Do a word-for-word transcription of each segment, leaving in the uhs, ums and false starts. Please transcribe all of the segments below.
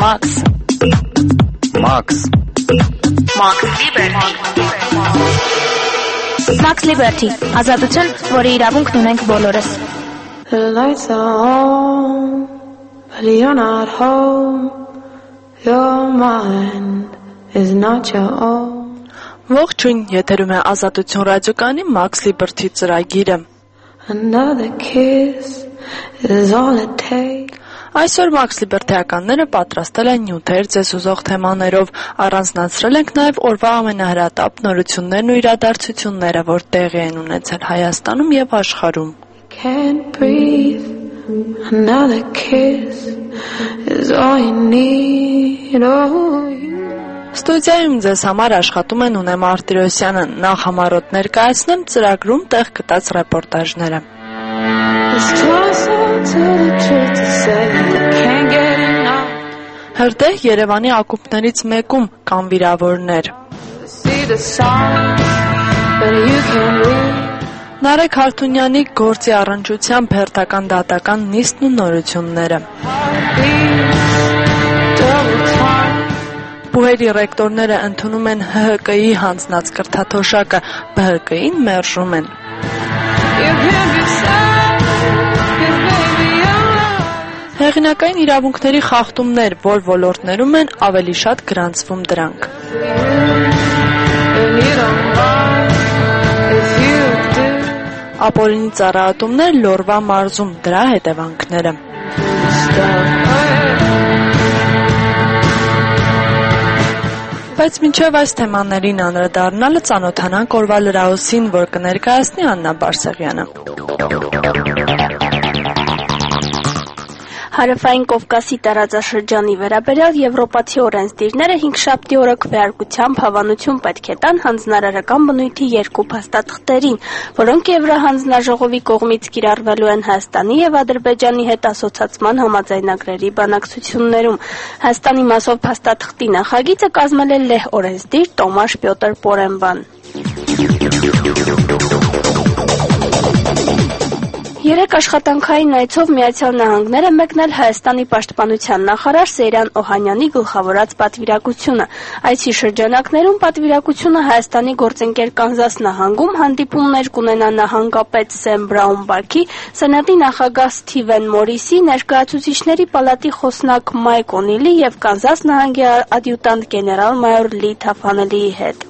Max. Max. Max Liberty. Max Liberty. Ազատություն, որի իրավունքն ունենք բոլորս. The lights are on, but you're not home. Your mind is not your own. Ողջույն, եթերում է Ազատություն ռադիոկայանի Max Liberty ծրագիրը. Another kiss is all it takes. Այսօր Max Liberty-ականները պատրաստել են նյութեր ձեզ ուզող թեմաներով, առանձնացրել ենք նաև օրվա ամենահրատապ նորություններն ու իրադարձությունները, որ տեղի են ունեցել Հայաստանում եւ աշխարհում. Can't breathe. Another kiss is all you need. Oh, you. Ստուդիայում ձեզ համար աշխատում են Ունե Մարտիրոսյանը, նախ համառոտ ներկայացնեմ ծրագրում տեղ գտած ռեպորտաժները. Հրդեհ Երևանի ակումբներից մեկում կան վիրավորներ. Նարեկ Հարթունյանի գործի առնչությամբ հերթական դատական նիստն ու նորությունները. Բուհերի ռեկտորները ընդունում են Հ Հ Կ-ի հանձնած կրթաթոշակը, Բ Հ Կ-ին մերժում են. Հեղինակային իրավունքների խախտումներ, որ ոլորտներում են, ավելի շատ գրանցվում դրանք. Ապօրինի ծառայատումներ Լորվա մարզում, դրա հետևանքները. Բայց մինչև այս թեմաներին անդրադառնալը ծանոթանանք օրվա լրահոսին, որ կներկայացնի Աննա Բարսեղյանը. Հարավային Կովկասի տարածաշրջանի վերաբերյալ եվրոպացի օրենսդիրները հինգշաբթի օրը քվեարկությամբ հավանություն պետք է տան հանձնարարական բնույթի երկու փաստաթղթերին, որոնք Եվրահանձնաժողովի կողմից կիրառվելու են Հայաստանի եւ Ադրբեջանի հետ ասոցացման համաձայնագրերի բանակցություններում։ Հայաստանի մասով փաստաթղթի նախագիծը կազմել է լեհ օրենսդիր Տոմաշ Պյոտր Պորենբան։ Երեք աշխատանքային այցով Միացյալ Նահանգներ է մեկնել Հայաստանի պաշտպանության նախարար Սեյրան Օհանյանի գլխավորած պատվիրակությունը։ Այցի շրջանակներում պատվիրակությունը Հայաստանի գործընկեր Կանզաս նահանգում հանդիպումներ կունենա նահանգապետ Սեմ Բրաունբաքի, Սենատի նախագահ Սթիվեն Մորիսի, ներկայացուցիչների պալատի խոսնակ Մայք Օնիլի եւ Կանզաս նահանգի ադյուտանտ գեներալ-մայոր Լի Թաֆանելիի հետ։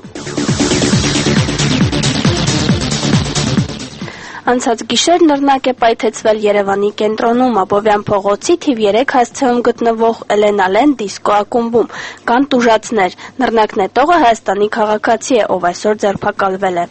Անցած գիշեր նռնակ է պայթեցվել Երևանի կենտրոնում, Աբովյան փողոցի թիվ երեք հասցեում գտնվող Էլենալեն դիսկո ակումբում։ Կան տուժածներ։ Նռնակ նետողը Հայաստանի քաղաքացի է, ով այսօր ձերբակալվել է։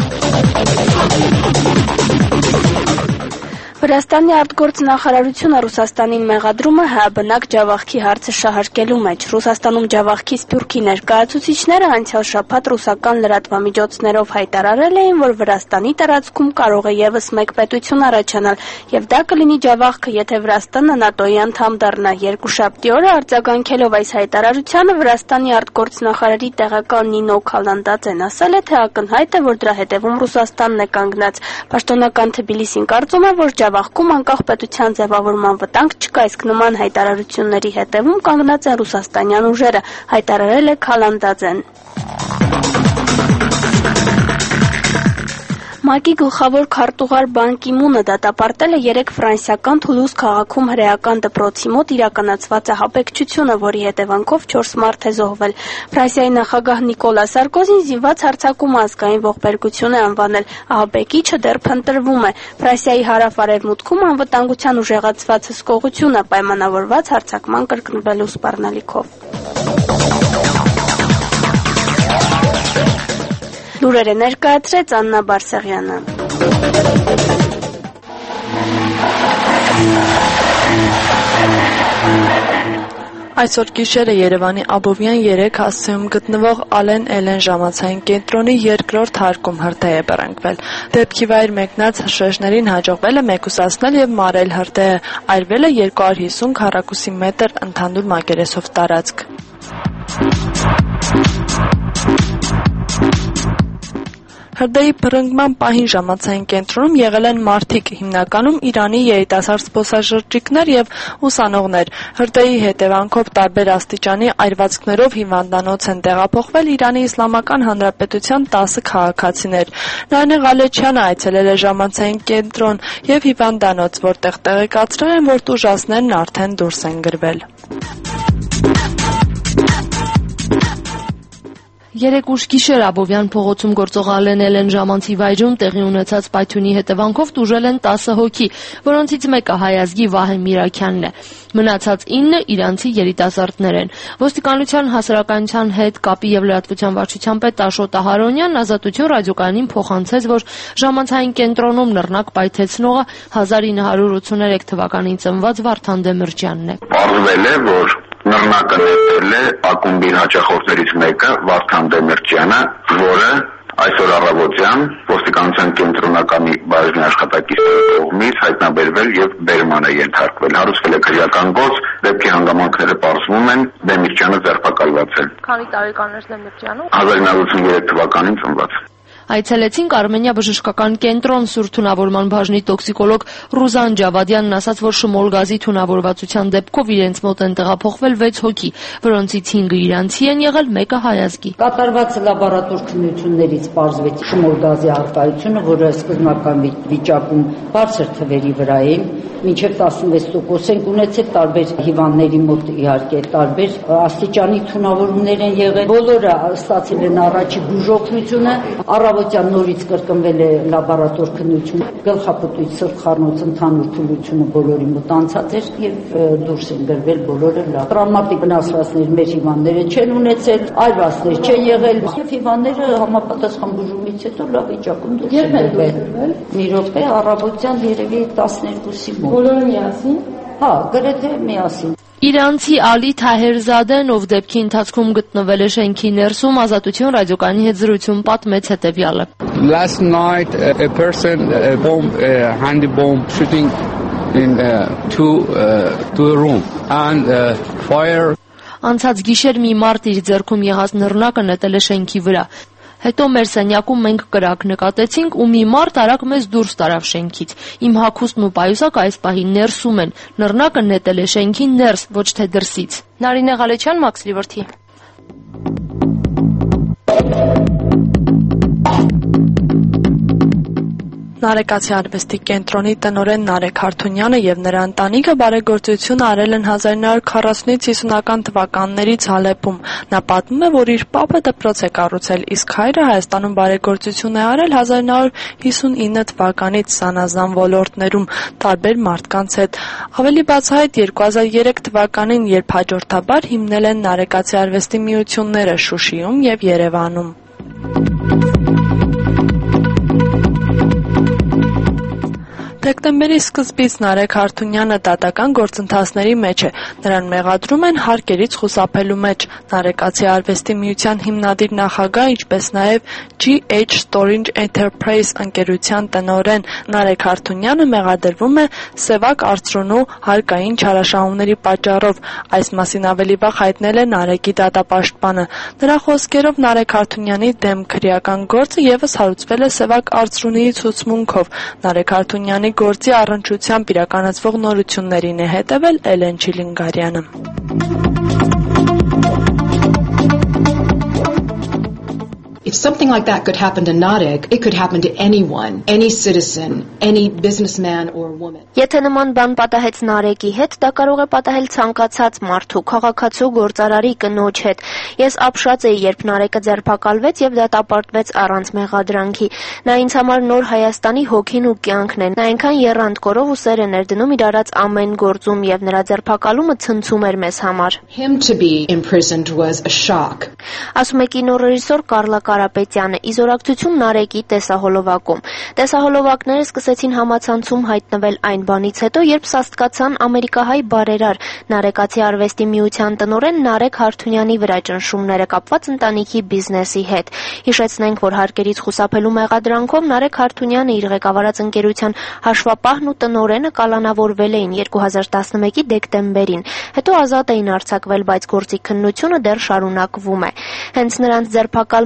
Վրաստանի արտգործնախարարությունը Ռուսաստանին մեղադրում է հայաբնակ ջավախքի հարցը շահարկելու մեջ։ Ռուսաստանում ջավախքի սփյուռքի ներկայացուցիչները անցյալ շաբաթ ռուսական լրատվամիջոցներով հայտարարել էին, որ Վրաստանի տարածքում կարող է ևս մեկ պետություն առաջանալ, եւ դա կլինի ջավախքը, եթե Վրաստանը ՆԱՏՕ-ի անդամ դառնա։ Երկուշաբթի օրը արձագանքելով այս հայտարարությանը Վրաստանի արտգործնախարարի տեղակալ Նինո Քալանդաձեն ասել է, թե ակնհայտ է, որ դրա հետևում Ռուսաստանն է կանգնած։ Պաշտոնական Թբիլիսին կարծում է, որ Ջավախքում անկախ պետության ձևավորման վտանգ չկա, իսկ նման հայտարարությունների հետևում կանգնած են ռուսաստանյան ուժերը, հայտարարել է Քալանդաձեն։ ՄԱԿ-ի գլխավոր քարտուղար Բան Կի Մունը դատապարտել է երեք ֆրանսիական Թուլուզ քաղաքում հրեական դպրոցի մոտ իրականացված ահաբեկչությունը, որի հետևանքով չորս մարդ է զոհվել։ Ֆրանսիայի նախագահ Նիկոլա Սարկոզին զինված հարձակումը ազգային ողբերգություն է անվանել։ Ահաբեկիչը դեռ փնտրվում է։ Ֆրանսիայի հարավ-արևմուտքում անվտանգության ուժեղացված հսկողություն է պայմանավորված հարձակման կրկնվելու սպառնալիքով։ Լուրերը ներկայացրեց Աննա Բարսեղյանը։ Այսօր գիշերը Երևանի Աբովյան երեք հասցեում գտնվող Ալեն Էլեն ժամացային կենտրոնի երկրորդ հարկում հրդեհ է բռնկվել։ Դեպքի վայր մեկնած հրշեջներին հաջողվել է մեկուսացնել եւ մարել հրդեհը, այրվել է երկու հարյուր հիսուն քառակուսի մետր ընդհանուր մակերեսով տարածք։ Հրդեհի բռնկման պահին ժամանցային կենտրոնում եղել են մարդիկ, հիմնականում Իրանի երիտասարդ զբոսաշրջիկներ եւ ուսանողներ։ Հրդեհի հետևանքով տարբեր աստիճանի այրվածքներով հիվանդանոց են տեղափոխվել Իրանի Իսլամական Հանրապետության տասը քաղաքացիներ։ Նարինե Ղալեչյանը այցելել է ժամանցային կենտրոն եւ հիվանդանոց, որտեղ տեղեկացրել են, որ տուժածներն արդեն դուրս են գրվել։ Երեկ ուշ գիշեր Աբովյան փողոցում գործող Ալեն Էլեն ժամանցի վայրում տեղի ունեցած պայթյունի հետևանքով տուժել են տասը հոգի, որոնցից մեկը հայ ազգի Վահե Միրաքյանն է։ Մնացած ինը իրանցի երիտասարդներ են։ Ոստիկանության հասարակայնության հետ կապի եւ լրատվության վարչության պետ Աշոտ Ահարոնյանն Ազատություն ռադիոկայանին փոխանցեց, որ ժամանցային կենտրոնում նռնակ պայթեցնողը հազար ինը հարյուր ութսուներեք թվականին ծնված Վարդան Դեմիրճյանն է։ Պարզվել է, որ նռնակը ներդրել է ակումբի հաճախորդներից մեկը Վարդան Դեմիրճյանը, որը այսօր առավոտյան ոստիկանության կենտրոնականի բաժնի աշխատակիցների կողմից հայտնաբերվել եւ բերման է ենթարկվել։ Հարուցվել է քրեական գործ, դեպքի հանգամանքները պարզվում են, Դեմիրճյանը ձերբակալված է։ Քանի տարեկան է Դեմիրճյանը։ հազար ինը հարյուր ութսուներեք թվականին ծնված։ Այցելեցինք Արմենիա բժշկական կենտրոն սուր թունավորման բաժնի տոքսիկոլոգ Ռուզան Ջավադյանն ասաց, որ շմոլ գազի թունավորվածության դեպքով իրենց մոտ են տեղափոխվել վեց հոգի, որոնցից հինգը իրանցի են եղել, մեկը հայ ազգի։ Կատարված լաբորատոր քննություններից պարզվեց շմոլ գազի առկայությունը, որը սկզբնական վիճակում բարձր թվերի վրա է, մինչև տասնվեց տոկոս ենք ունեցել, տարբեր հիվանդների մոտ իհարկե տարբեր աստիճանի թունավորումներ են եղել։ Բոլորը ստացել են առաջի բուժօգնությունը, առավոտյան նորից կրկնվել է լաբորատոր քննություն, գլխապտույտ, սրտխառնոց, ընդհանուր թուլությունը բոլորի մոտ անցած էր եւ դուրս են գրվել բոլորը լավ։ Տրավմատիկ վնասվածքներ մեր հիվանդները չեն ունեցել, այրվածքներ չեն եղել եւ հիվանդները համապատասխան բուժումից հետո լավ վիճակում դուրս են գրվել։ Մի րոպե առավոտյան երևի տասներկուսի մոտ։ Բոլորը միասին։ Հա, գրեթե միասին։ Իրանցի Ալի Թահերզադեն, ով դեպքի ընթացքում գտնվել է շենքի ներսում, Ազատություն ռադիոկայանի հետ զրույցում պատմեց հետևյալը. Last night a person a bomb a handy bomb shooting in uh, to uh, to a room and uh, fire. Անցած գիշեր մի մարդ իր ձեռքում եղած նռնակը նետել է շենքի վրա։ Հետո մեր սենյակում մենք կրակ նկատեցինք ու մի մարդ արագ մեզ դուրս տարավ շենքից։ Իմ հագուստն ու պայուսակը այս պահին ներսում են։ Նռնակը նետել է շենքին ներս, ոչ թե դրսից։ Նարինե Ղալեչյան, Մաքս Լիվրթի։ Նարեկացի արվեստի կենտրոնի տնօրեն Նարեկ Հարթունյանը եւ նրա ընտանիքը բարեգործություն արել են հազար ինը հարյուր քառասունից հիսունական թվականներից Հալեպում։ Նա պատմում է, որ իր պապը դպրոց է կառուցել, իսկ հայրը Հայաստանում բարեգործություն է արել հազար ինը հարյուր հիսունինը թվականից զանազան ոլորտներում տարբեր մարդկանց հետ։ Ավելի բացահայտ երկու հազար երեք թվականին, երբ հաջորդաբար հիմնել են Նարեկացի արվեստի միությունները Շուշիում եւ Երևանում։ Դեկտեմբերի սկզբից Նարեկ Հարթունյանը դատական գործընթացների մեջ է։ Նրան մեղադրում են հարկերից խուսափելու մեջ։ Նարեկացի արվեստի միության հիմնադիր նախագահ, ինչպես նաև G H Storage Enterprise ընկերության տնօրեն Նարեկ Հարթունյանը մեղադրվում է սևակ արծրունու հարկային չարաշահումների պատճառով։ Այս մասին ավելի վաղ հայտնել է Նարեկի դատապաշտպանը։ Նրա խոսքերով Նարեկ Հարթունյանի դեմ քրեական գործը եւս հարուցվել է սևակ արծրունիի ցուցմունքով։ Նարեկ Հարթունյանի գործի առնչությամբ իրականացվող նորություններին է հետևել Էլեն Չիլինգարյանը։ If something like that could happen to Narek, it could happen to anyone, any citizen, any businessman or woman. Եթե նման բան պատահեց Նարեկի հետ, դա կարող է պատահել ցանկացած մարդու, քաղաքացու, գործարարի, կնոջ հետ։ Ես ապշած էի, երբ Նարեկը ձերբակալվեց եւ դատապարտվեց առանց մեղադրանքի։ Նա ինձ համար նոր Հայաստանի հոգին ու կյանքն է։ Նա այնքան եռանդ կորով ու սեր է ներդնում իր արած ամեն գործում եւ նրա ձերբակալումը ցնցում էր մեզ համար։ Him to be imprisoned was a shock. Ասում է կինոռեժիսոր Կարլա Կարապետյանը, իզորակցություն Նարեկի տեսահոլովակում։ Տեսահոլովակները սկսեցին համացանցում հայտնվել այն բանից հետո, երբ սաստկացան ամերիկահայ բարերար Նարեկացի արվեստի միության տնօրեն Նարեկ Հարթունյանի վրա ճնշումները կապված ընտանիքի բիզնեսի հետ։ Հիշեցնենք, որ հարկերից խուսափելու մեղադրանքով Նարեկ Հարթունյանը իր ղեկավարած ընկերության հաշվապահն ու տնօրենը կալանավորվել էին երկու հազար տասնմեկի դեկտեմբերին։ Հետո ազատ էին արձակվել, բայց գործի քննությունը դեռ շարունակվում է։ Հենց նրանց ձերբակալման օրը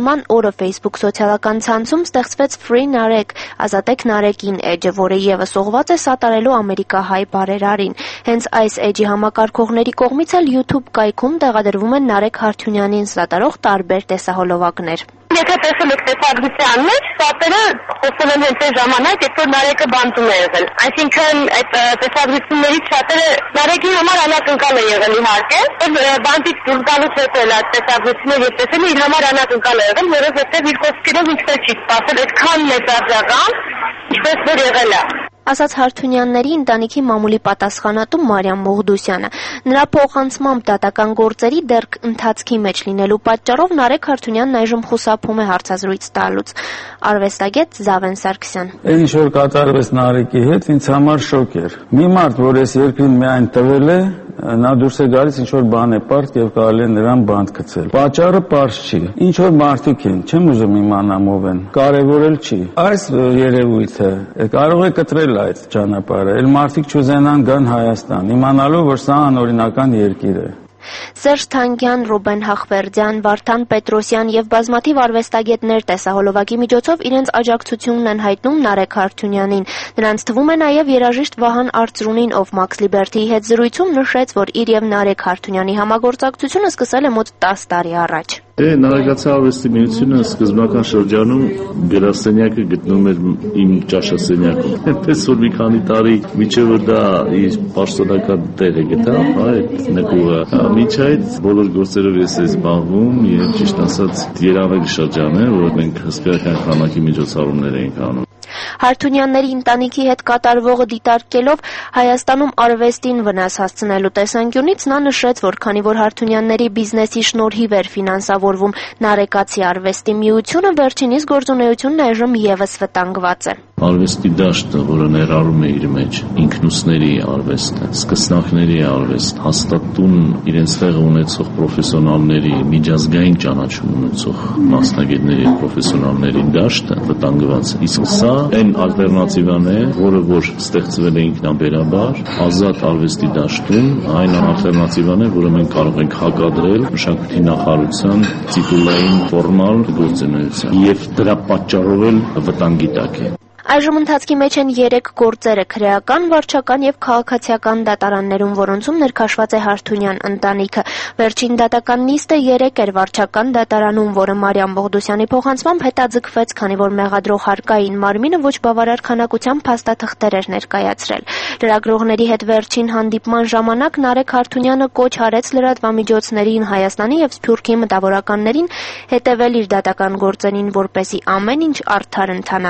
օրը Facebook սոցիալական ցանցում ստեղծվեց Free Narek, ազատեք Narek-ին էջը, որը եւս ուղղված է սատարելու ամերիկահայ բարերարին։ Հենց այս էջի համակարգողների կողմից էլ YouTube կայքում տեղադրվում են Narek Հարթյունյանին սատարող տարբեր տեսահոլովակներ։ Եթե տեսել եք տեսագրության մեջ, շատերը խոսել են հենց այն ժամանակ, երբ որ Նարեկը բանտում է եղել։ Այսինքն այդ տեսագրություններից շատերը Նարեկի համար անակնկալ է եղել իհարկե, բանտից դուրս գալուց հետո էլ այդ տեսագրությունը երբ տեսել է իր համար անակնկալ է եղել, որովհետև իր խոսքերով ինչպես չի սպասել այդքան մեծարձական, ինչպես որ եղել է։ Ասաց Հարթյունյանների ընտանիքի մամուլի պատասխանատու Մարիամ Մողդուսյանը։ Նրա փոխանցմամբ դատական գործերի դեռ ընթացքի մեջ լինելու պատճառով Նարեկ Հարթյունյանն այժմ խուսափում է հարցազրույց տալուց։ Արվեստագետ Զավեն Սարգսյան։ Այն ինչ որ կատարվեց Նարեկի հետ, ինձ համար շոկ էր։ Մի մարդ, որ այս երկրին միայն տվել է, նա դուրս է գալիս ինչ որ բան է պարտ եւ կարելի է նրան բանտ գցել։ Պատճառը պարզ չի։ Ինչ որ մարդիկ են, չեմ ուզում իմանամ ով են, կարևորել չի։ Այս երևույթը կարող է կտրել այդ ճանապարհը։ Էլ մարդիկ չուզենան գան Հայաստան, իմանալով որ սա անօրինական երկիր է։ Սերժ Թանկյան, Ռուբեն Հախվերդյան, Վարդան Պետրոսյան եւ բազմաթիվ արվեստագետներ տեսահոլովակի միջոցով իրենց աջակցությունն են հայտնում Նարեկ Հարթյունյանին։ Նրանց թվում է նաեւ երաժիշտ Վահան Արծրունին, ով Max Liberty-ի հետ զրույցում նշեց, որ իր եւ Նարեկ Հարթյունյանի համագործակցությունը սկսել է մոտ տասը տարի առաջ։ Դե Նարեկացի արվեստի միությունը սկզբնական շրջանում գրասենյակը գտնում էր իմ ճաշասենյակում։ Այնպես որ մի քանի տարի միջև որ դա իր պաշտոնական տեղը գտավ, այդ նկուղը, միջև այդ բոլոր գործերով ես եմ զբաղվում եւ ճիշտ ասած երավելի շրջան է, որ մենք հսկայական քանակի միջոցառումներ ենք անում։ Հարթյունյանների ընտանիքի հետ կատարվողը դիտարկելով Հայաստանում արվեստին վնաս հասցնելու տեսանկյունից նա նշեց, որ քանի որ Հարթյունյանների բիզնեսի շնորհիվ էր ֆինանսավորվում Նարեկացի արվեստի միությունը, վերջինիս գործունեությունն այժմ եւս վտանգված է։ Արվեստի դաշտը, որը ներառում է իր մեջ ինքնուսների արվեստը, սկսնակների արվեստ, հաստատուն իրենց տեղը ունեցող պրոֆեսիոնալների, միջազգային ճանաչում ունեցող մասնագետների եւ պրոֆեսիոնալների դաշտը վտանգված է։ Իսկ սա այն ալտերնատիվան է, որը որ ստեղծվել է ինքնաբերաբար, ազատ արվեստի դաշտում, այն ալտերնատիվան է, որը մենք կարող ենք հակադրել մշակույթի նախարարության տիտուլային ֆորմալ գործունեության եւ դրա պատճառով էլ վտանգի տակ է։ Այժմ ընթացքի մեջ են երեք գործերը՝ քրեական, վարչական եւ քաղաքացիական դատարաններում, որոնցում ներքաշված է Հարթյունյան ընտանիքը։ Վերջին դատական նիստը երեկ էր վարչական դատարանում, որը Մարիամ Մողդուսյանի փոխանցմամբ հետաձգվեց, քանի որ մեղադրող հարկային մարմինը ոչ բավարար քանակությամբ փաստաթղթեր էր ներկայացրել։ Լրագրողների հետ վերջին հանդիպման ժամանակ Նարեկ Հարթյունյանը կոչ արեց լրատվամիջոցներին, Հայաստանի եւ Սփյուռքի մտավորականներին հետևել իր դատական գործերին, որպեսզի ամեն ինչ արդար ընթանա։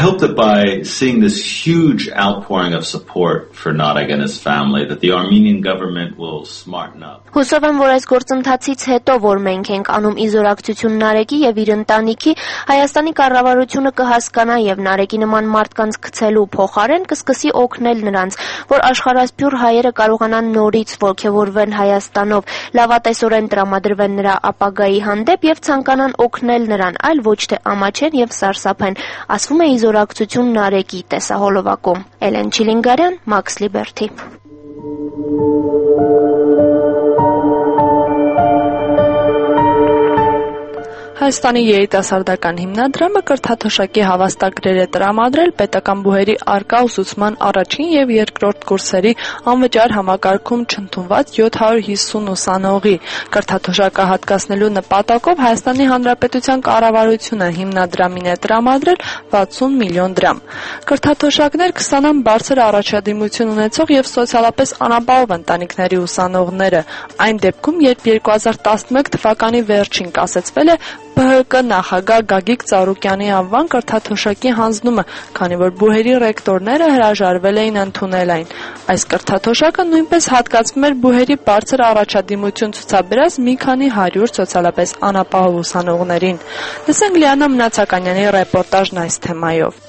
By seeing this huge outpouring of support for Narek and his family, that the Armenian government will smarten up. Հուսով եմ, որ այս գործընթացից հետո, որ մենք ենք անում իզորակցություն Նարեկի եւ իր ընտանիքի, Հայաստանի կառավարությունը կհասկանա եւ Նարեկի նման մարդկանց գցելու փոխարեն կսկսի օգնել նրանց, որ աշխարհասփյուռ հայերը կարողանան նորից ողջևորվեն Հայաստանով, լավատեսորեն տրամադրվեն նրա ապագայի հանդեպ եւ ցանկանան օգնել նրան, այլ ոչ թե ամաչեն եւ սարսափեն, ասվում է իզորակցություն Նարեկի տեսահոլովակում։ Էլեն Չիլինգարյան, Max Liberty։ Հայաստանի երիտասարդական հիմնադրամը կրթաթոշակի հավաստագրեր է տրամադրել պետական բուհերի առկա ուսուցման առաջին եւ երկրորդ կուրսերի անվճար համակարգում չընդունված յոթ հարյուր հիսուն ուսանողի։ Կրթաթոշակը հատկացնելու նպատակով Հայաստանի Հանրապետության կառավարությունը հիմնադրամին է տրամադրել վաթսուն միլիոն դրամ։ Կրթաթոշակներ կստանան բարձր առաջադիմություն ունեցող եւ սոցիալապես անապահով ընտանիքների ուսանողները։ Այն դեպքում, երբ երկու հազար տասնմեկ թվականի վերջին կասեցվել է Բ Հ Կ նախագահ Գագիկ Ծառուկյանի անվան կրթաթոշակի հանձնումը, քանի որ բուհերի ռեկտորները հրաժարվել էին ընդունել այն։ Այս կրթաթոշակը նույնպես հատկացվում էր բուհերի բարձր առաջադիմություն ցուցաբերած մի քանի հարյուր սոցիալապես անապահով ուսանողներին։ Լսենք Լիանա Մնացականյանի ռեպորտաժն այս թեմայով։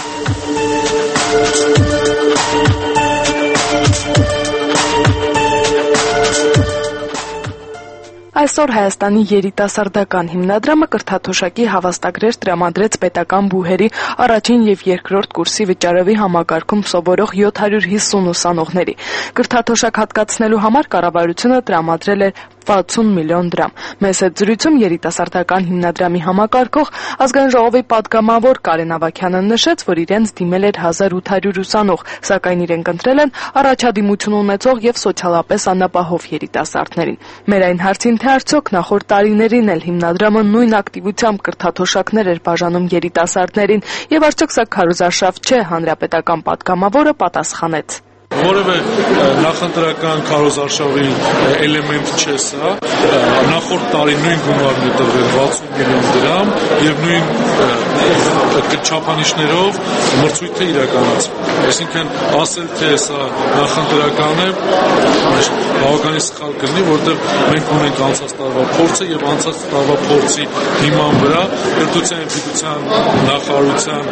Այսօր Հայաստանի երիտասարդական հիմնադրամը կրթաթոշակի հավաստագրեր տրամադրեց պետական բուհերի առաջին եւ երկրորդ կուրսի վճարովի համակարգում սովորող յոթ հարյուր հիսուն ուսանողների։ Կրթաթոշակ հատկացնելու համար կառավարությունը տրամադրել է վաթսուն միլիոն դրամ։ Մեծ հետ զրույցում երիտասարդական հիմնադրամի համակարգող ազգային ժողովի պատգամավոր Կարեն Ավագյանը նշեց, որ իրենց դիմել էր հազար ութ հարյուր ուսանող, սակայն իրենք ընտրել են առաջադիմություն ունեցող եւ սոցիալապես անապահով երիտասարդներին։ Մեր այն հարցին, թե արդյոք նախորդ տարիներին էլ հիմնադրամը նույն ակտիվությամբ կրթաթոշակներ էր բաժանում երիտասարդներին եւ արդյոք սա քարոզարշավ չէ, հանրապետական պատգամավորը պատասխանեց. Որևէ նախընտրական քարոզարշավի էլեմենտ չէ սա, նախորդ տարի նույն գումարն է տրվել վաթսուն միլիոն դրամ եւ նույն չափանիշներով մրցույթը իրականացվում։ Այսինքն ասել թե սա նախընտրական է, բավականին սխալ կլինի, որտեղ մենք ունենք անցած տարվա փորձը եւ անցած տարվա փորձի հիման վրա կրթության եւ գիտության նախարարության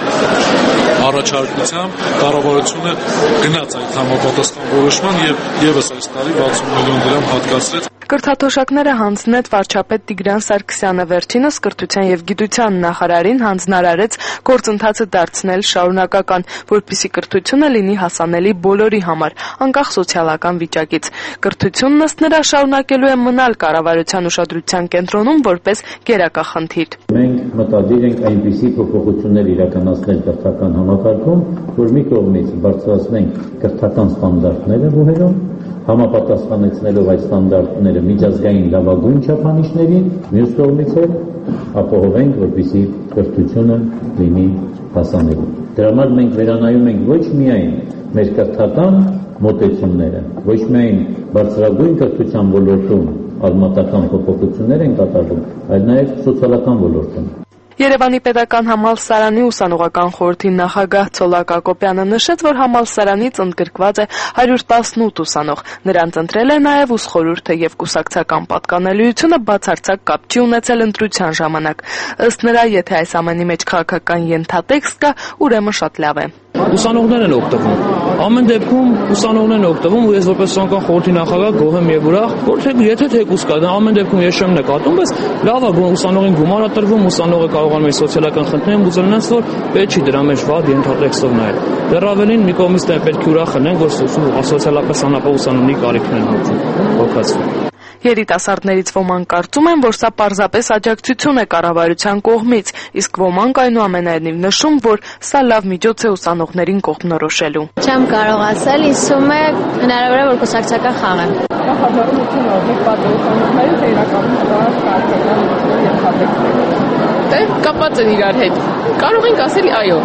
առաջարկությամբ կառավարությունը գնաց այդ համապատասխան որոշման եւ եւս այս տարի վաթսուն միլիոն դրամ հատկացրեց։ Կրթաթոշակները հանձնեց վարչապետ Տիգրան Սարգսյանը, վերջինս կրթության եւ գիտության նախարարին հանձնարարեց գործընթացը դարձնել շարունակական, որպեսզի կրթությունը լինի հասանելի բոլորի համար, անկախ սոցիալական վիճակից։ Կրթությունն ըստ նրա շարունակելու է մնալ կառավարության ուշադրության կենտրոնում որպես գերակախնդիր։ Մենք մտադիր ենք այնպիսի փոփոխություններ իրականացնել կրթական համակարգում, որ մի կողմից բարձրացնենք կրթական ստանդարտները բուհերում, համապատասխանեցնելով այդ ստանդարտները միջազգային լավագույն չափանիշներին, մյուս կողմից էլ ապահովենք, որպեսզի կրթությունը լինի հասանելի։ Դրա համար մենք վերանայում ենք ոչ միայն մեր կրթական մոտեցումները, ոչ միայն բարձրագույն կրթության ոլորտում արմատական փոփոխություններ են կատարվում, այլ նաև սոցիալական ոլորտում։ Երևանի պետական համալսարանի ուսանողական խորհրդի նախագահ Ցոլակ Ակոպյանը նշեց, որ համալսարանից ընդգրկված է հարյուր տասնութ ուսանող։ Նրանց ընտրել է նաև ուսխորհուրդը եւ կուսակցական պատկանելիությունը բացարձակ կապ չի ունեցել ընտրության ժամանակ։ Ըստ նրա, եթե այս ամենի մեջ քաղաքական ենթատեքստ կա, ուրեմն շատ լավ է։ Ուսանողներն են օգտվում։ Ամեն դեպքում ուսանողներն են օգտվում, ու ես որպես ուսանողական խորհրդի նախագահ գոհ եմ եւ ուրախ, որ թե եթե թեկուզ կա, դա ամեն դեպքում ես չեմ նկատում, բայց լավ է, ուսանողին գումար է տրվում, ուսանողը կարողանում է սոցիալական խնդիրներ ուզել նրանց, որ պետք չի դրա մեջ վատ ենթատեքստով նայել։ Դեռ ավելին մի կողմից դե պետք է ուրախ լինենք, որ սոցիալապես անապահ ուսանողի կարիքն են հոգացվում։ Երիտասարդներից ոմանք կարծում են, որ սա պարզապես աջակցություն է կառավարության կողմից, իսկ ոմանք այնուամենայնիվ նշում, որ սա լավ միջոց է ուսանողներին կողմնորոշելու։ Չեմ կարող ասել, ինձ թվում է հնարավոր է, որ կուսակցական խաղ է։ Նախաձեռնությունը ողջ պատասխանատվների թե իրականում քաղաքական ենթատեքստեր։ Դե կապված են իրար հետ։ Կարող ենք ասել այո։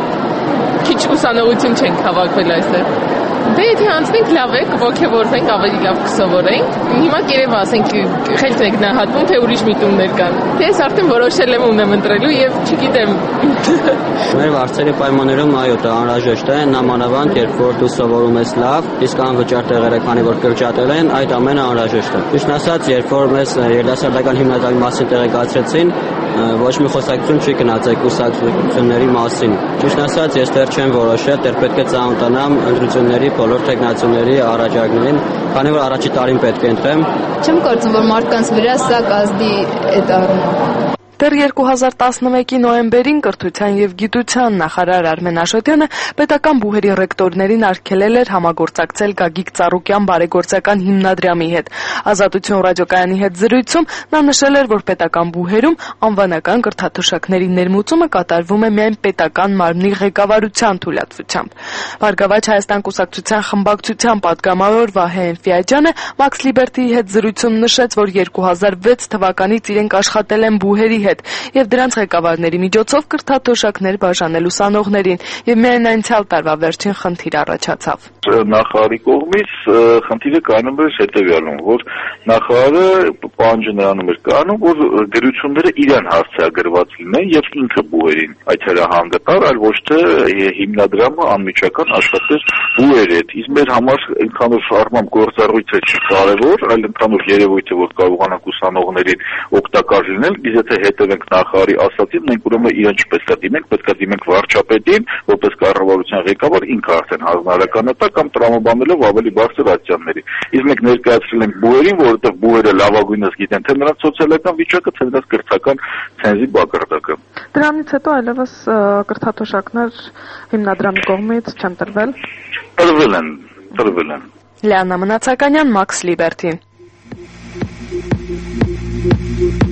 Քիչ ուսանողություն չենք հավաքվել այստեղ։ Դե եթե անցնենք լավ է, կողքեվորվենք, ավելի լավ կսովորենք։ Հիմա կերև ասենք խելքն եք նահատվում, թե ուրիշ միտումներ կան։ Թե ես արդեն որոշել եմ ում եմ ընտրելու եւ չգիտեմ։ Մեր վարձերի պայմաններում այո, դա անհրաժեշտ է, նամանավանդ երբ որ դու սովորում ես լավ, իսկ անվճար տեղերը քանի որ կրճատել են, այդ ամենը անհրաժեշտ է։ Ճիշտ ասած, երբ որ մեզ երիտասարդական հիմնադրամի մասին տեղեկացրեցին, ոչ մի խոսակցություն չի գնացել կուսակցությունների մասին։ Ճիշտ ասած, ես դեռ չեմ որոշել, դեռ պետք է ծանոթանամ ընտրությունների բոլոր տեխնացիաների առաջարկներին, քանի որ առաջի տարին պետք է ընտրեմ։ Չեմ կարծում, որ մարդկանց վրա սա կազդի է դառնում։ Դեռ երկու հազար տասնմեկի նոյեմբերին կրթության եւ գիտության նախարար Արմեն Աշոտյանը պետական բուհերի ռեկտորներին արգելել էր համագործակցել Գագիկ Ծառուկյան բարեգործական հիմնադրամի հետ։ Ազատություն ռադիոկայանի հետ զրույցում նա նշել էր, որ պետական բուհերում անվանական կրթաթոշակների ներմուծումը կատարվում է միայն պետական մարմնի ղեկավարության թույլատվությամբ։ Բարգավաճ Հայաստան կուսակցության խմբակցության պատգամավոր Վահե Էնֆիաջյանը Max Liberty-ի հետ զրույցում նշեց, որ երկու հազար վեց թվականից իրենք աշխատել են բուհերի հետ եւ դրանց ղեկավարների միջոցով կրթաթոշակներ բաժանել ուսանողներին եւ միայն անցյալ տարվա վերջին խնդիր առաջացավ։ Նախարարի կողմից խնդիրը կայանում էր հետեւյալում, որ նախարարը պահանջը նրանում էր կայանում, որ գրությունները իրան հարցագրված լինեն եւ ինքը բուհերին այդ հրահանգտար, այլ ոչ թե հիմնադրամը անմիջական աշխատես բուհերի հետ։ Իսկ մեր համար ընդհանուր առմամբ գործառույթը չի կարեւոր, այլ ընդհանուր երևույթը, որ կարողանանք ուսանողներին օգտակար լինել, իսկ եթե հետևենք նախարարի ասածին, մենք ուրեմն իրեն չպետք է դիմենք, պետք է դիմենք վարչապետին, որպես կառավարության ղեկավար, ինքը արդեն հանրականատար կամ տրամաբանելով ավելի բարձր ատյանների։ Իսկ մենք ներկայացրել ենք բուհերին, որովհետև բուհերը լավագույնս գիտեն թե նրանց սոցիալական վիճակը, թե նրանց կրթական ցենզի բակարդակը։ Դրանից հետո այլևս կրթաթոշակներ հիմնադրամի կողմից չեն տրվել։ Տրվել են, տրվել են։ Լիանա Մնացականյան, Max Liberty։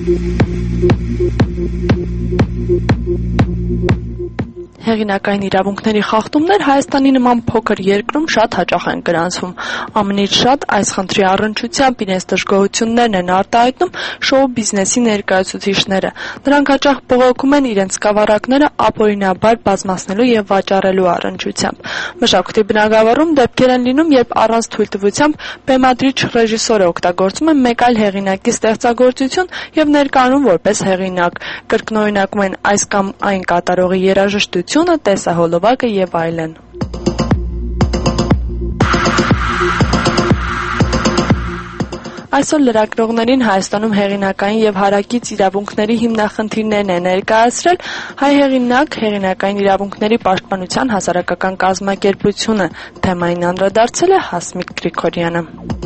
Հեղինակային իրավունքների խախտումներ Հայաստանի նման փոքր երկրում շատ հաճախ են գրանցվում։ Ամենից շատ այս խնդրի առնչությամբ իրենց դժգոհություններն են արտահայտում շոու բիզնեսի ներկայացուցիչները։ Նրանք հաճախ բողոքում են իրենց սկավառակները ապօրինաբար բազմացնելու եւ վաճառելու առնչությամբ։ Մշակույթի բնագավառում դեպքեր են լինում, երբ առանց թույլտվությամբ բեմադրիչ ռեժիսորը օգտագործում է մեկ այլ հեղինակի ստեղծագործություն եւ ներկայանում որպես հեղինակ։ Կրկնօրինակում են այս կամ այն կատարողի երաժշտությունը, տեսահոլովակը եւ այլն։ Այսօր լրագրողներին Հայաստանում հեղինակային եւ հարակից իրավունքների հիմնախնդիրներն է ներկայացրել հայ հեղինակ հեղինակային իրավունքների պաշտպանության հասարակական կազմակերպությունը։ Թեմային անդրադարձել է Հասմիկ Գրիգորյանը։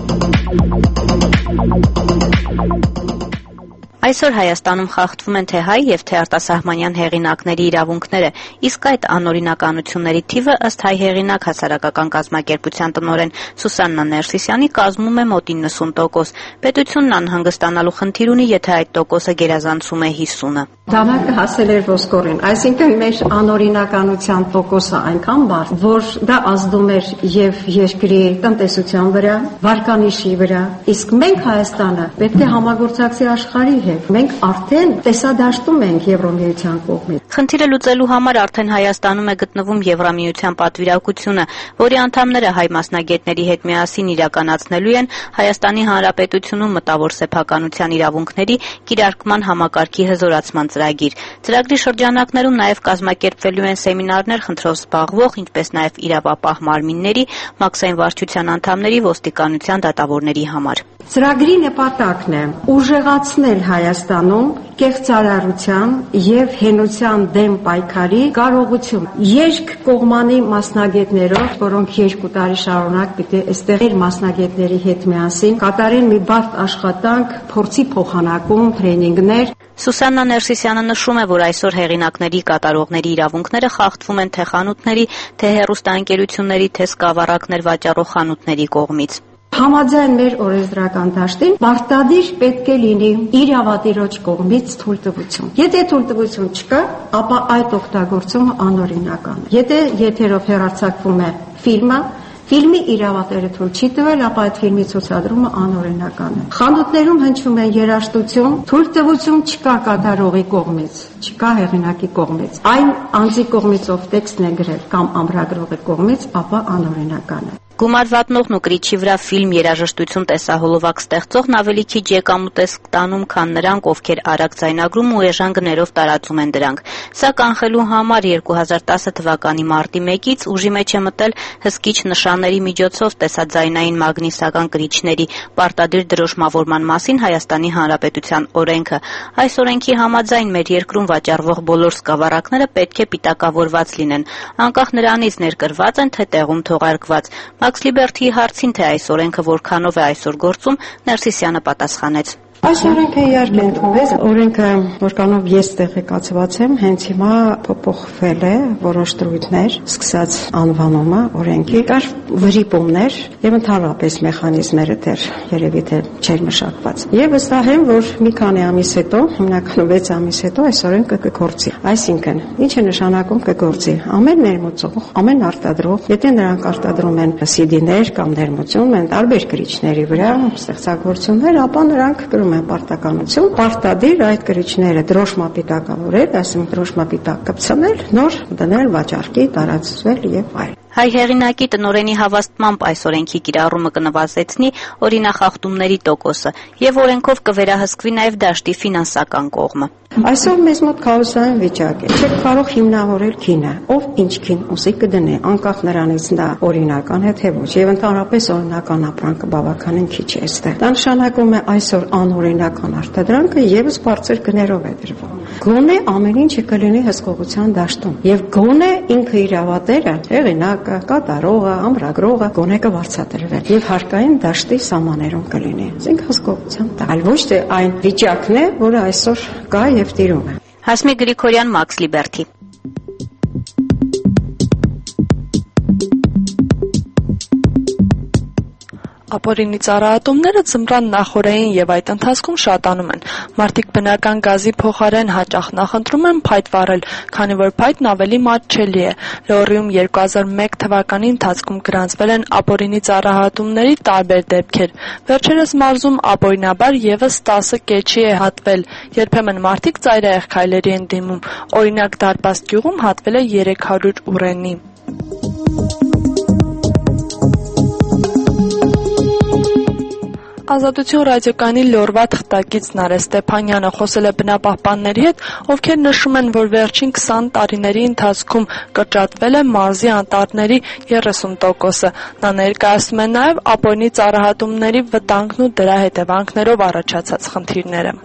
Այսօր Հայաստանում խախտվում են թե հայ եւ թե արտասահմանյան հեղինակների իրավունքները, իսկ այդ անօրինականությունների թիվը ըստ հայ հեղինակ հասարակական կազմակերպության տնօրեն Սուսաննա Ներսիսյանի կազմում է մոտ իննսուն տոկոս։ Պետությունն անհանգստանալու խնդիր ունի, եթե այդ տոկոսը գերազանցում է հիսունը։ Դանակը հասել էր ոսկորին, այսինքն մեր անօրինականության տոկոսը այնքան բարձր, որ դա ազդում էր եւ երկրի տնտեսության վրա, վարկանիշի վրա, իսկ մենք Հայաստանը պետք է համագործակցի աշխարհի հետ։ Մենք արդեն տեսադաշտում ենք Եվրամիության կողմից։ Խնդիրը լուծելու համար արդեն Հայաստանում է գտնվում Եվրամիության պատվիրակությունը, որի անդամները հայ մասնագետների հետ միասին իրականացնելու են Հայաստանի Հանրապետությունում մտավոր սեփականության իրավունքների կիրարկման համակարգի հզորացման ծրագիր։ Ծրագրի շրջանակներում նաև կազմակերպվելու են սեմինարներ խնդրով զբաղվող, ինչպես նաև իրավապահ մարմինների, մաքսային վարչության անդամների, ոստիկանության դատավորների համար։ Ծրագրի նպատակն է ուժեղացնել Հայաստանում կեղծարարության եւ հենության դեմ պայքարի կարողություն երկկողմանի մասնագետներով, որոնք երկու տարի շարունակ պիտի այստեղ իր մասնագետների հետ միասին կատարեն մի բարդ աշխատանք, փորձի փոխանակում, տրեյնինգներ։ Սուսաննա Ներսիսյանը նշում է, որ այսօր հեղինակների կատարողների իրավունքները խախտվում են թե խանութների, թե հեռուստաընկերությունների, թե սկավառակներ վաճառող խանութների կողմից։ Համաձայն մեր օրենսդրական դաշտին պարտադիր պետք է լինի իրավատիրոջ կողմից թույլտվություն։ Եթե թույլտվություն չկա, ապա այդ օգտագործումը անօրինական է։ Եթե եթերով հեռարձակվում է ֆիլմը, ֆիլմի իրավատերը թույլ չի տվել, ապա այդ ֆիլմի ցուցադրումը անօրինական է։ Խանութներում հնչում է երաժշտություն, թույլտվություն չկա կատարողի կողմից, չկա հեղինակի կողմից։ Այն անձի կողմից, ով տեքստն է գրել կամ ամրագրողի կողմից, ապա անօրինական է։ Գումարվատնողն ու կրիչի վրա ֆիլմ երաժշտություն տեսահոլովակ ստեղծողն ավելի քիչ եկամուտ ստանում, քան նրանք, ովքեր արագ ձայնագրում ու էժան գներով տարածում են դրանք։ Սա կանխելու համար երկու հազար տասը թվականի մարտի մեկից ուժի մեջ է մտել հսկիչ նշանների միջոցով տեսաձայնային մագնիսական կրիչների պարտադիր դրոշմավորման մասին Հայաստանի Հանրապետության օրենքը։ Այս օրենքի համաձայն մեր երկրում վաճառվող բոլոր սկավառակները պետք է պիտակավորված լինեն, անկախ նրանից ներկրված են թե տեղում թողարկված։ Մաքս Լիբերթիի հարցին, թե այս օրենքը որքանով է այսօր գործում, Ներսիսյանը պատասխանեց. Այս օրենքը իհարկե ընդունվեց, օրենքը որքանով ես տեղեկացված եմ, հենց հիմա փոփոխվել է որոշ դրույթներ, սկսած անվանումը օրենքի, կար վրիպումներ եւ ընդհանրապես մեխանիզմները դեռ երևի թե չէր մշակված։ Եվ վստահ եմ, որ մի քանի ամիս հետո, հիմնականում վեց ամիս հետո այս օրենքը կգործի։ Այսինքն, ինչ է նշանակում կգործի։ Ամեն ներմուծող, ամեն արտադրող, եթե նրանք արտադրում են սի դիներ կամ ներմուծում են տարբեր կրիչների վրա ստեղծագործություններ, ապա նրանք կրում են պարտականություն, պարտադիր այդ կրիչները դրոշմապիտակավորել, այսինքն դրոշմապիտակ կպցնել, նոր դնել վաճառքի, տարածվել եւ այլն։ Հայ հեղինակի տնօրենի հավաստմամբ այս օրենքի կիրառումը կնվազեցնի օրինախախտումների տոկոսը եւ օրենքով կվերահսկվի նաեւ դաշտի ֆինանսական կողմը։ Այսօր մեզ մոտ քաոսային վիճակ է։ Չեք կարող հիմնավորել քինը, ով ինչ քին ուզի կդնի, անկախ նրանից նա օրինական է թե ոչ, եւ ընդհանրապես օրինական ապրանքը բավականին քիչ է այստեղ։ Դա նշանակում է այսօր անօրինական արտադրանքը եւս բարձր գներով է դրվում։ Գոնե ամեն ինչը կլինի հսկողության դաշտում եւ գոնե ինքը իրավատերը, հեղինակը, կատարողը, ամրագրողը գոնե կվարձատրվեն եւ հարկային դաշտի սահմաններում կլինի։ Այսինքն հսկողության տակ, այլ ոչ թե այն վիճակն է, որը այսօր կա եւ տիրում է։ Հասմիկ Գրիգորյան, Մաքս Լիբերթի։ Ապօրինի ծառայատումները ձմռան նախօրեին եւ այդ ընթացքում շատանում են։ Մարդիկ բնական գազի փոխարեն հաճախ նախընտրում են փայտ վառել, քանի որ փայտն ավելի մատչելի է։ Լոռիում երկու հազար մեկ թվականի ընթացքում գրանցվել են ապօրինի ծառայատումների տարբեր դեպքեր։ Վերջերս մարզում ապօրինաբար եւս տասը կեչի է հատվել։ Երբեմն մարդիկ ծայրահեղ քայլերի են դիմում։ Օրինակ Դարպաս գյուղում հատվել է երեք հարյուր ուռենի։ Ազատություն ռադիոկայանի լորվա թղթակից Նարէ Ստեփանյանը խոսել է բնապահպանների հետ, ովքեր նշում են, որ վերջին քսան տարիների ընթացքում կրճատվել է մարզի անտառների երեսուն տոկոսը։ Նա ներկայացնում է նաև ապօրինի ծառայատումների վտանգն ու դրա հետևանքներով առաջացած խնդիրները։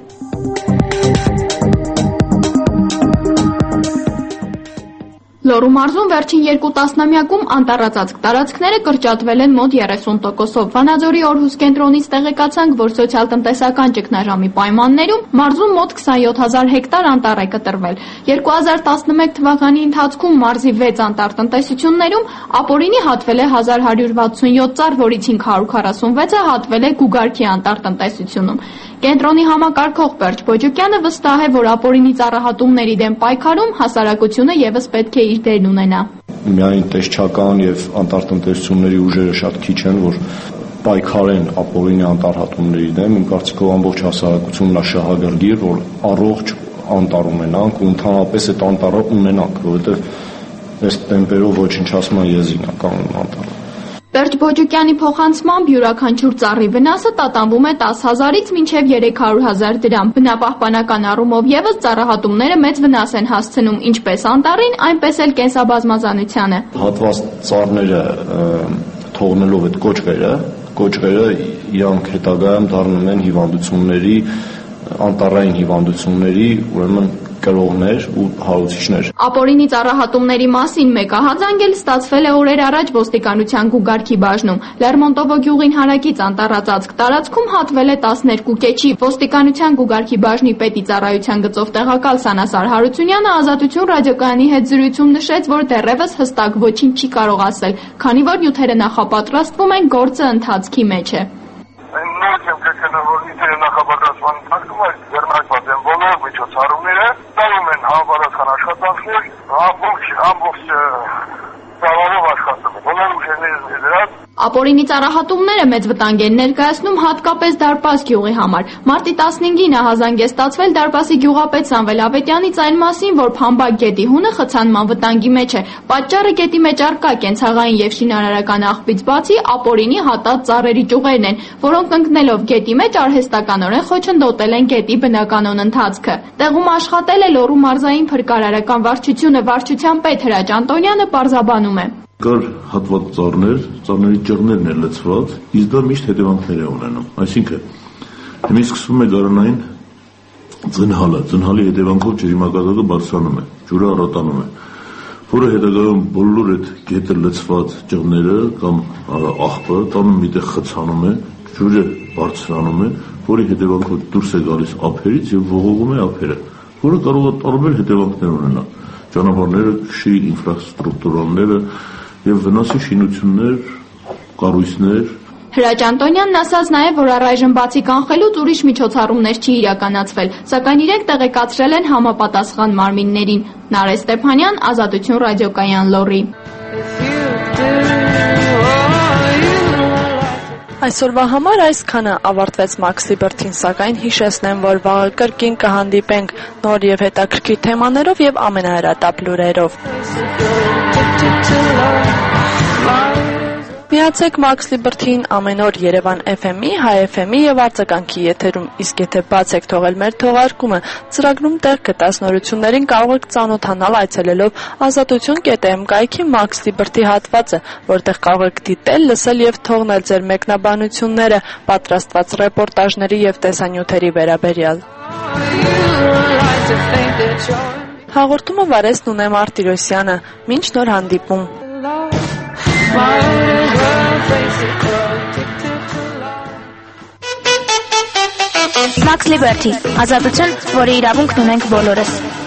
Լոռու մարզում վերջին երկու տասնամյակում անտառածածկ տարածքները կրճատվել են մոտ երեսուն տոկոսով։ Վանաձորի օրհուս կենտրոնից տեղեկացանք, որ սոցիալ-տնտեսական ճգնաժամի պայմաններում մարզում մոտ քսանյոթ հազար հեկտար անտառ է կտրվել։ երկու հազար տասնմեկ թվականի ընթացքում մարզի վեց անտառ տնտեսություններում ապօրինի հատվել է հազար հարյուր վաթսունյոթ ծառ, որից հինգ հարյուր քառասունվեցը հատվել է Գուգարքի անտառ տնտեսությունում։ Կենտրոնի համակարգող Պերճ Բոջոկյանը վստահ է, որ ապօրինի ծառայատումների դեմ պայքարում հասարակությունը եւս պետք է իր դերն ունենա։ Միայն տեսչական եւ անտառտնտեսությունների ուժերը շատ քիչ են, որ պայքարեն ապօրինի անտառհատումների դեմ։ Իմ կարծիքով ամբողջ հասարակությունն է շահագրգիռ, որ առողջ անտառ ունենանք ու ընդհանրապես այդ անտառը ունենանք, որովհետեւ այս տեմպերով ոչնչացման եզրին է կանգնում անտառը։ Պերճ Բոջոկյանի փոխանցմամբ յուրաքանչյուր ծառի վնասը տատանվում է տասը հազարից մինչև երեք հարյուր հազար դրամ։ Բնապահպանական առումով եւս ծառահատումները մեծ վնաս են հասցնում ինչպես անտառին, այնպես էլ կենսաբազմազանությանը։ Հատված ծառները թողնելով այդ կոճղերը, կոճղերը իրանք հետագայում դառնում են հիվանդությունների, անտառային հիվանդությունների, ուրեմն կրողներ ու հարուցիչներ։ Ապօրինի ծառահատումների մասին մեկահազանգ էլ ստացվել է օրեր առաջ ոստիկանության Գուգարքի բաժնում։ Լերմոնտովո գյուղին հարակից անտառածածկ տարածքում հատվել է տասներկու կեչի։ Ոստիկանության Գուգարքի բաժնի պետի ծառայության գծով տեղակալ Սանասար Հարությունյանը Ազատություն ռադիոկայանի հետ զրույցում նշեց, որ դեռևս հստակ ոչինչ չի կարող ասել, քանի որ նյութերը նախապատրաստվում են, գործը ընթացքի մեջ է։ Նախապատրաստման ընթացքում այս ձեռնարկված են բոլոր միջոցառումները, տանում են համապատասխան աշխատանքներ, ամբողջ ամբողջ ծավալով աշխատում, բոլոր ուժերները դրած։ Ապօրինի ծառահատումները մեծ վտանգ են ներկայացնում հատկապես Դարպաս գյուղի համար։ Մարտի տասնհինգին ահազանգ է ստացվել Դարպասի գյուղապետ Սամվել Ավետյանից այն մասին, որ Փամբակ գետի հունը խցանման վտանգի մեջ է։ Պատճառը գետի մեջ առկա կենցաղային եւ շինարարական աղբից բացի ապօրինի հատած ծառերի ճյուղերն են, որոնք ընկնելով գետի մեջ արհեստականորեն խոչընդոտել են գետի բնականոն ընթացքը։ Տեղում աշխատել է Լոռու մարզային փրկարարական վարչությունը, վարչության պետ Հրաչ Անտոնյանը պարզաբանում է։ Կար հատված ծառներ, ծառների ճղներն են լցված, իսկ դա միշտ հետևանքներ է ունենում։ Այսինքն, հիմա սկսվում է գարանային ձնհալը, ձնհալի հետևանքով ջրի մակարդակը բարձրանում է, ջուրը առատանում է, որը հետագայում բոլոր այդ գետը լցված ճղները կամ աղբը տանում միտեղ խցանում է, ջուրը բարձրանում է, որի հետևանքով դուրս է գալիս ափերից եւ ողողում է ափերը, որը կարող է տարբեր հետևանքներ ունենալ։ Ճանապարհները, քշի ինֆրաստրուկտուրաները եւ վնասի շինություններ, կառույցներ։ Հրաչ Անտոնյանն ասաց նաեւ, որ առայժմ բացի կանխելուց ուրիշ միջոցառումներ չի իրականացվել, սակայն իրենք տեղեկացրել են համապատասխան մարմիններին։ Նարէ Ստեփանյան, Ազատություն ռադիոկայան Լոռի։ Այսօրվա համար այսքանը ավարտվեց Մաքս Լիբերթին, սակայն հիշեցնեմ, որ վաղը կրկին կհանդիպենք նոր եւ հետաքրքիր թեմաներով եւ ամենահրատապ լուրերով։ Միացեք Մաքս Լիբերթին ամեն օր Երևան էֆ էմ-ի, Հայ էֆ էմ-ի եւ արձագանքի եթերում, իսկ եթե բաց եք թողել մեր թողարկումը, ծրագրում տեղ գտած նորություններին կարող եք ծանոթանալ այցելելով ազատություն կետ էմ կայքի Մաքս Լիբերթի հատվածը, որտեղ կարող եք դիտել, լսել եւ թողնել ձեր մեկնաբանությունները պատրաստված ռեպորտաժների եւ տեսանյութերի վերաբերյալ։ Հաղորդումը վարեց Նունե Մարտիրոսյանը։ Մինչ նոր հանդիպում։ Մաքս Լիբերթի, ազատություն, որի իրավունքն ունենք բոլորս։